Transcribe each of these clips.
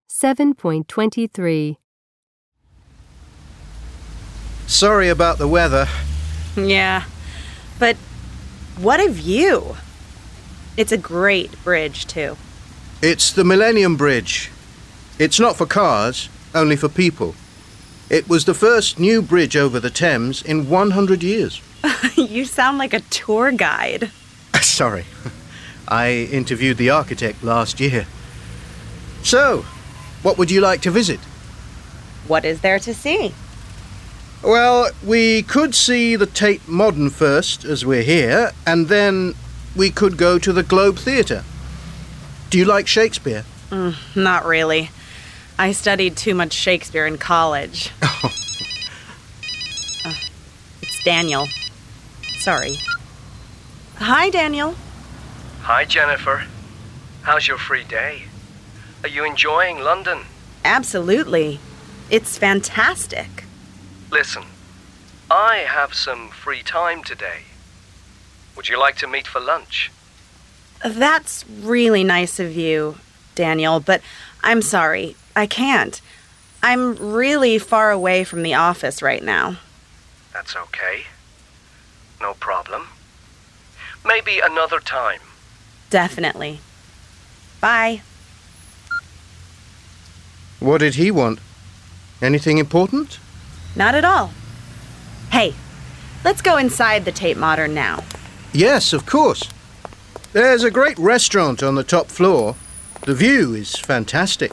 7.23. Sorry about the weather. Yeah, but what a view. It's a great bridge, too. It's the Millennium Bridge. It's not for cars, only for people. It was the first new bridge over the Thames in 100 years. You sound like a tour guide. Sorry. I interviewed the architect last year. So, what would you like to visit? What is there to see? Well, we could see the Tate Modern first, as we're here, and then we could go to the Globe Theatre. Do you like Shakespeare? Not really. I studied too much Shakespeare in college. It's Daniel. Sorry. Hi, Daniel. Hi, Jennifer. How's your free day? Are you enjoying London? Absolutely. It's fantastic. Listen, I have some free time today. Would you like to meet for lunch? That's really nice of you, Daniel, but I'm sorry. I can't. I'm really far away from the office right now. That's okay. No problem. Maybe another time. Definitely. Bye. What did he want? Anything important? Not at all. Hey, let's go inside the Tate Modern now. Yes, of course. There's a great restaurant on the top floor. The view is fantastic.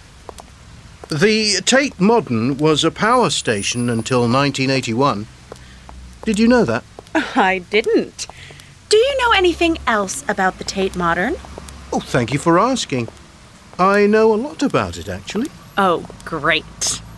The Tate Modern was a power station until 1981. Did you know that? I didn't. Do you know anything else about the Tate Modern? Oh, thank you for asking. I know a lot about it, actually. Oh, great.